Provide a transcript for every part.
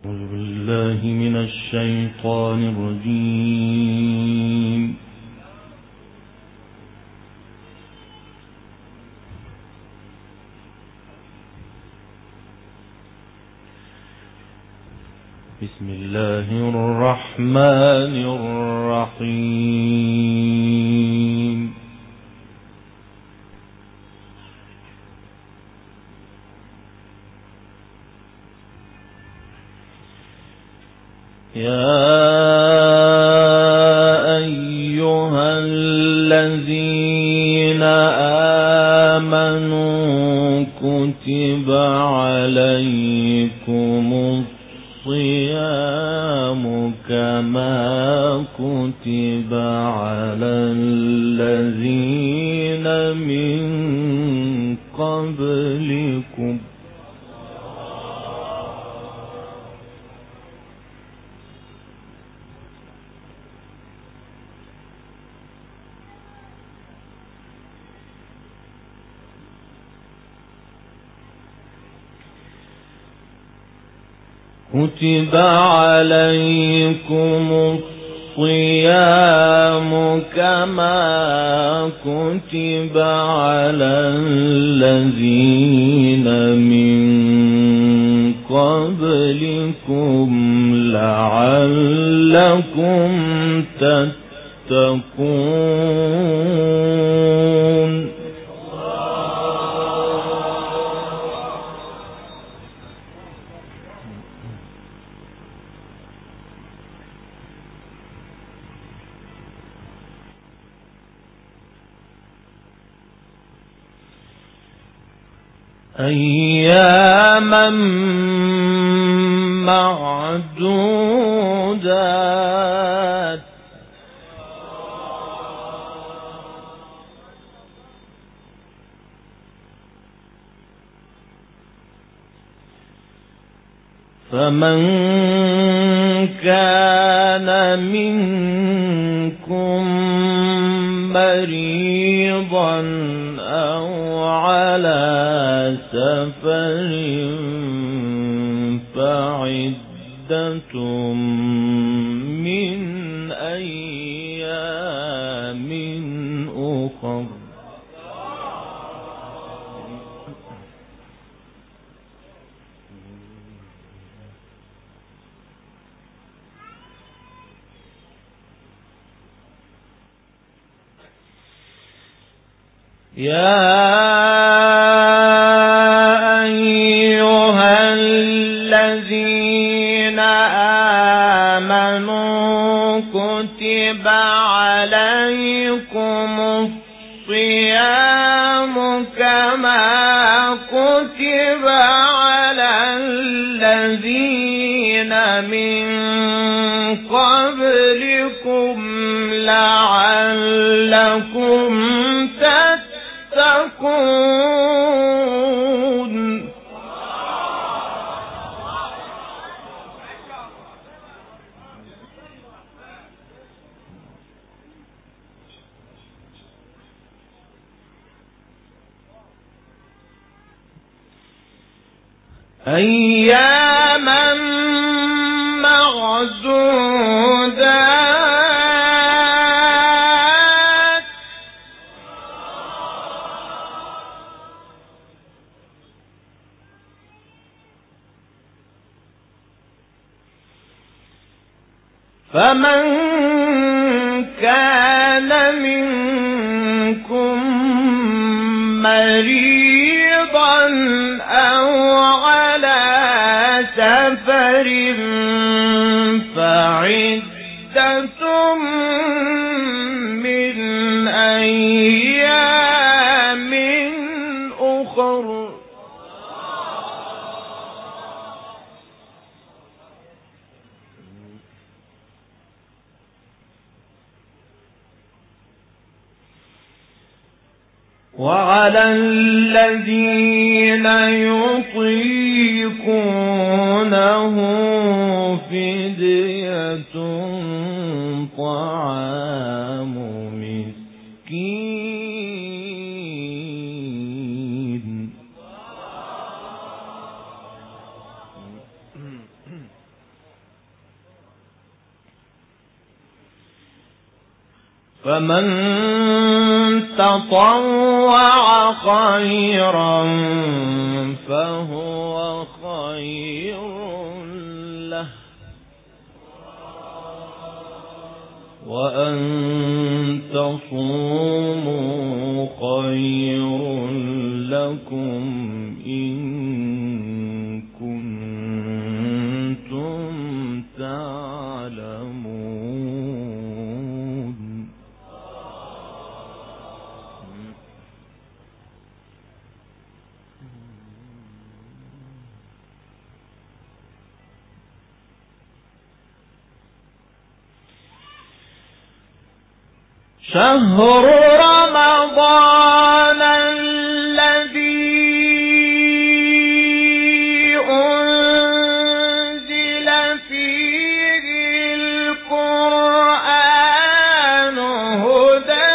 أعوذ بالله من الشيطان الرجيم. بسم الله الرحمن الرحيم. يا أيها الذين آمنوا كتب عليكم الصيام كما كتب على الذين من قبلكم كتب عليكم الصيام كما كتب على الذين من قبلكم لعلكم تتقون. أياما معدودات فمن كان منكم مريضا أو على سفر فعدة من أيام أخر. يا أيها الذين آمنوا كتب عليكم الصيام كما كتب على الذين من قبلكم لعلكم تتقون. أياما معدودات فمن كان منكم مريضا أو على سفر فعدة من أيام أخر. وعلى الذين يطيقونه فدية طعام مسكين. فمن تطوع خيرا فهو خير له، وأن تصوموا خير لكم إن كنتم تعلمون. شهر رمضان الذي أنزل فيه القرآن هدى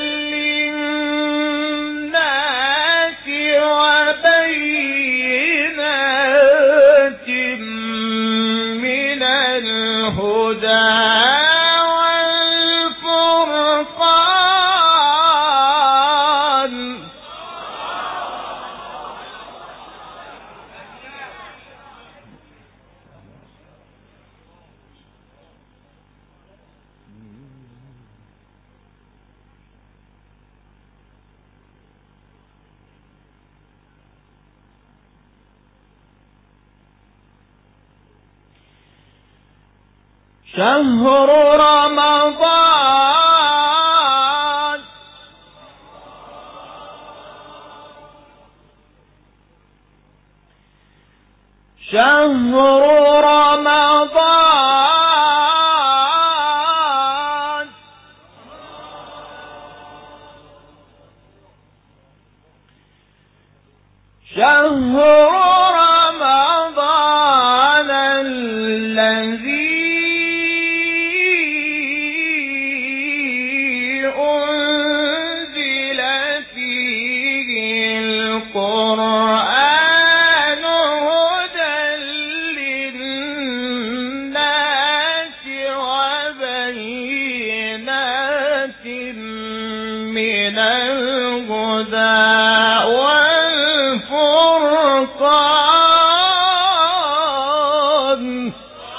للناس وبينات من الهدى شهر رمضان شهر رمضان شهر رمضان الذي أنزل فيه القرآن هدى للناس وبينات من الهدى والفرقان.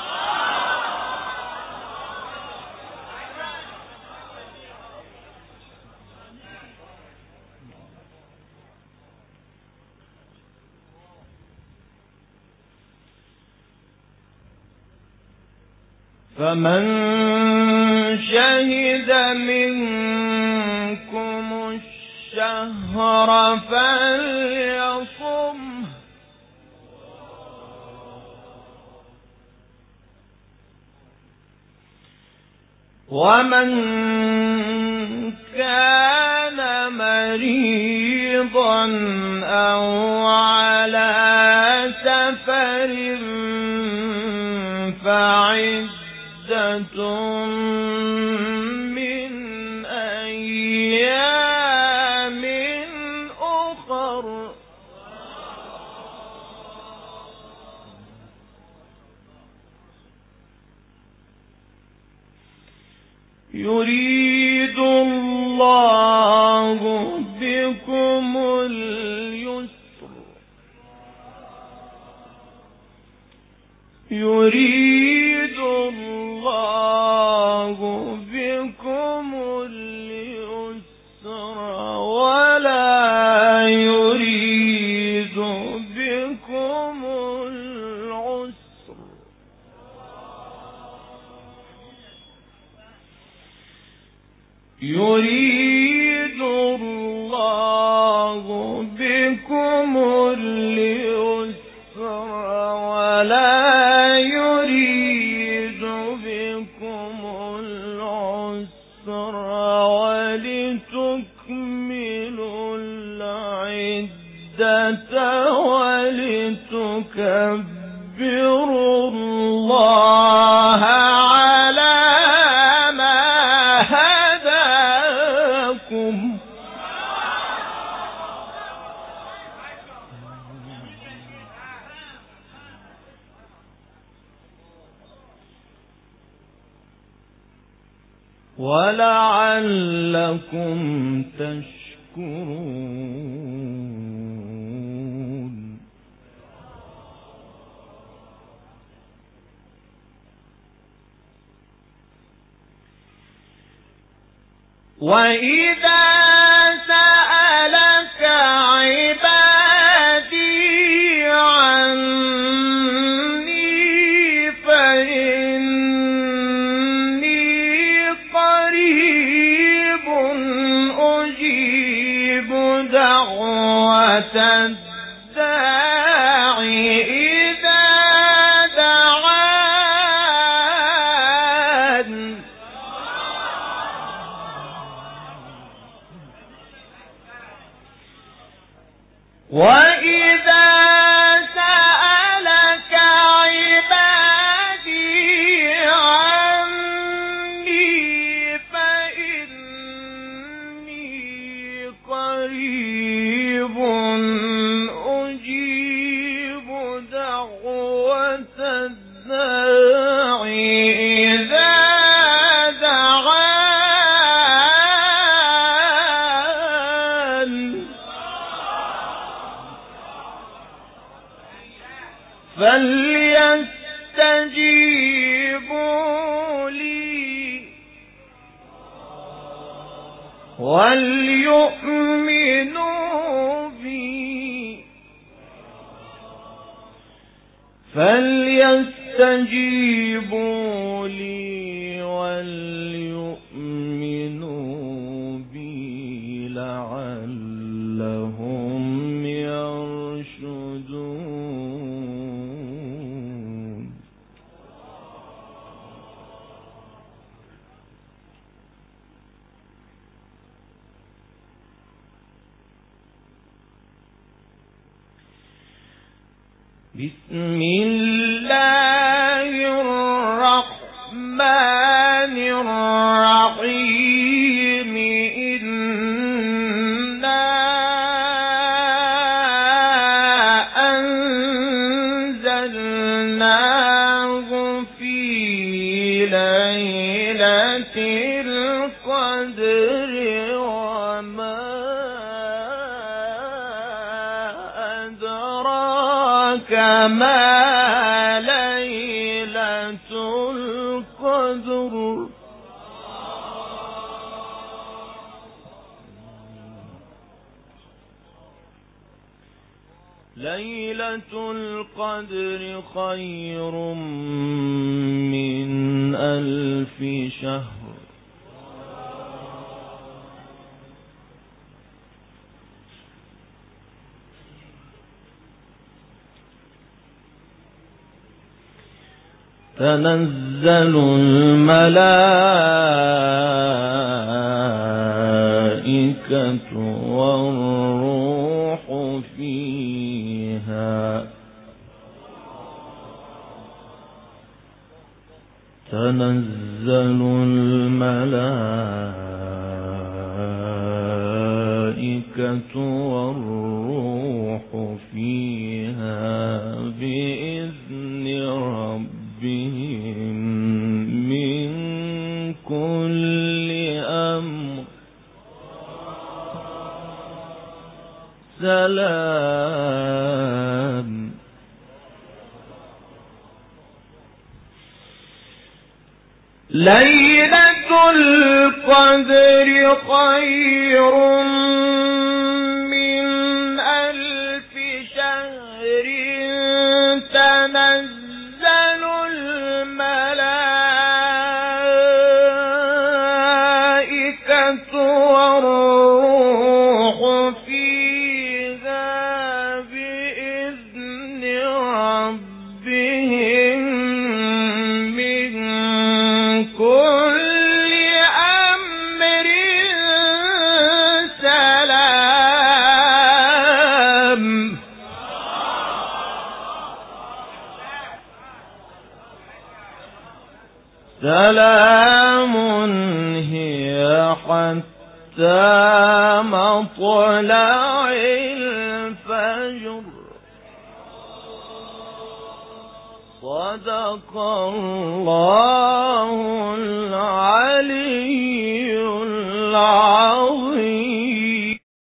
فمن شهد منكم الشهر فليصم، ومن كان مريضا أو على سفر فعدة من أيام أخر. يريد الله بكم اليسر، يريد الله بكم اليسر ولا يريد بكم العسر، يريد الله بكم اليسر ولا يريد بكم العسر ولتكملوا العدة ولتكبروا الله على ما هداكم. ولعلكم تشكرون. وإذا سألك عبادي عني فإني قريب أجيب دعوة الداعي إذا دعان. وإذا سألك عبادي عني فإني قريب أجيب دعوة الداعي إذا دعان. فليستجيبوا لي وليؤمنوا بي فليستجيبوا لي وليؤمنوا بي لعلهم يرشدون. بسم الله الرحمن الرحيم. إنا أنزلناه في ليلة القدر وما كما ليلة القدر. ليلة القدر خير من 1000 شهر. تنزل الملائكة والروح فيها. تنزل الملائكة والروح فيها بإذن ربهم من كل أمر. سلام. ليلة القدر خير من 1000 شهر. تنزل الملائكة والروح فيها بإذن ربهم من كل أمر. سلام. سلام هي حتى مطلع الفجر. صدق الله العلي العالم